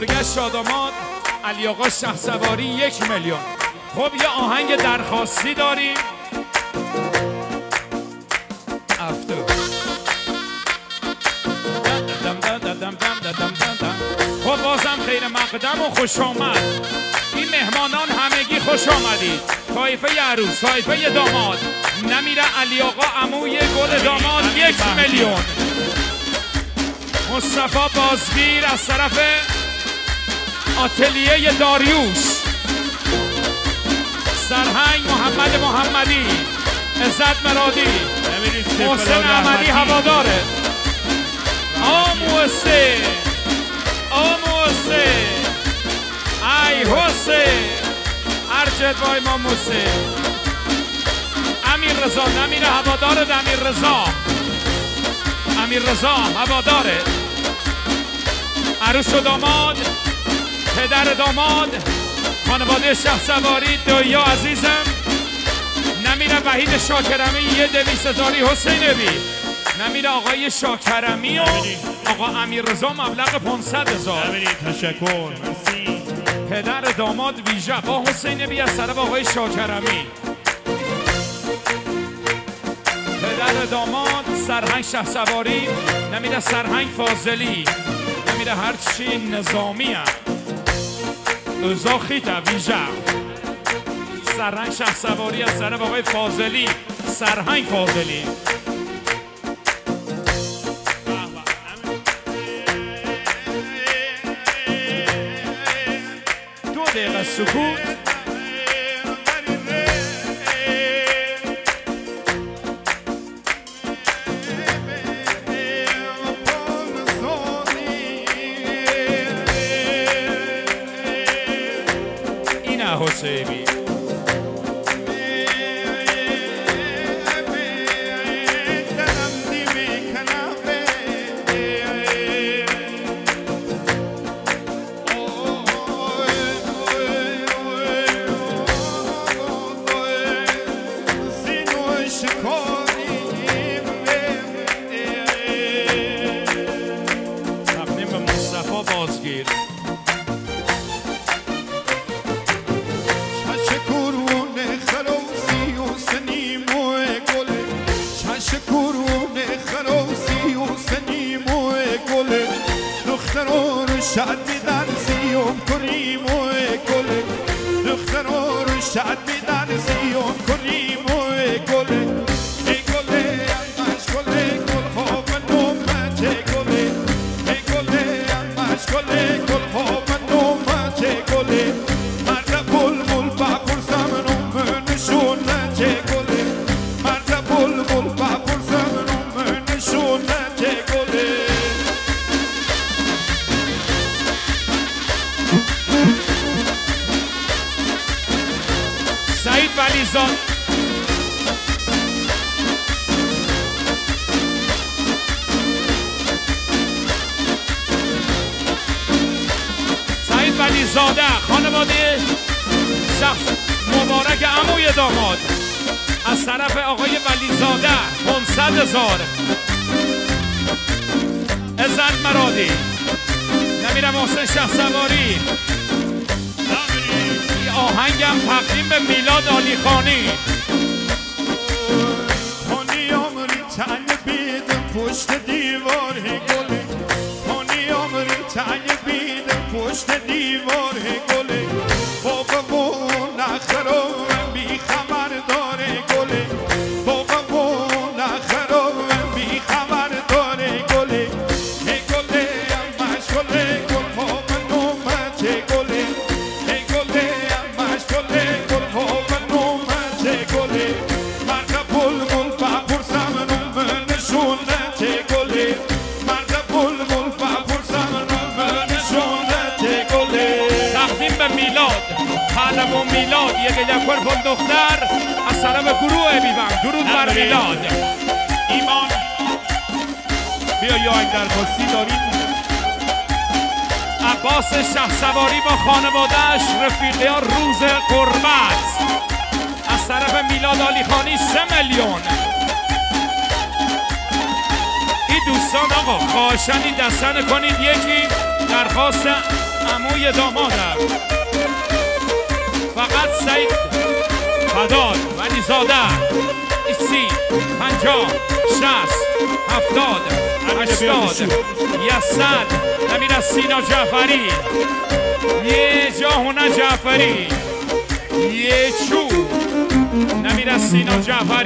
بگه شاداماد علی آقا شهسواری 1 میلیون. خب یه آهنگ درخواستی داریم. خب بازم خیر مقدم و خوش آمد. این مهمانان همگی خوش آمدید. طایفه عروس، طایفه داماد. نمیره علی آقا عموی گل داماد 1 میلیون. مصطفی بازگیر از طرف آتلیه داریوش. سرهنگ محمدی، عزت مرادی، محسن احمدی هواداره. آموسه ای حسین ارجد وای ماموسه. امیر رضا نمیره هواداره. امیر رضا هواداره. عروس و داماد، پدر داماد، خانواده شهسواری دویا عزیزم. نمیره وحید شاکرمی 200,000 حسینوی. نمیره آقای شاکرمی و آقا امیر رضا مبلغ 500,000. تشکر. پدر داماد ویژه با حسینوی از طرف آقای شاکرمی. پدر داماد سرهنگ شهسواری. نمیره سرهنگ فاضلی. نمیره هرچی نظامی هم اوزا خیطه ویژه. سرهنگ شهسواری از طرف آقای فاضلی. سرهنگ فاضلی. 2 دقیقه سکوت. اینه حسینی تقدیم به مصطفی بازگیر. شاد میدن سیوم کنیم و گله. دخترا رو شاد میدن سیوم کنیم و گله. ای گله امش گله گل ها و نومت گله. ای گله امش گله گل ها و نومت گله. مرد بلبل بپرسم نوم نشونت گله. مرد بلبل بپرسم نوم نشونت گله. سعید ولیزاد ولیزاده خانواده شخص مبارک عموی داماد از طرف آقای ولیزاده 500,000. عزت مرادی. نمیره محسن شهسواری. آهنگم تقدیم به میلاد علیخانی. خانی آمری تنگ بیدم پشت دیوار گله. خانی آمری تنگ بیدم پشت دیوار گله. بابا و نخرام بی خبر داره گله. بابا و نخرام بی خبر داره گله. ای گله امش گله گل ها و نومت گله. ای گله امش گله گل ها و نومت گله. مرد بلبل بپرسم نوم نشونت گله. مرد بلبل بپرسم نوم نشونت گله. تقدیم به میلاد پهلوان میلاد. یک پل دختر از طرف گروه بیبند. درود بر میلاد. ایمان بیا یا این درخواستی داریم. عباس شهسواری با خانوادهش رفیقیان روز قربت از طرف میلاد علیخانی 3 میلیون. این دوستان آقا خواهشن این دسته کنید. یکی درخواست عموی دامادم فقط سعید فداد ولی زاده 30 50 60 70 80 100 نمیر سینا جعفری یه جاهونه جعفری یه چو نمیر سینا جعفری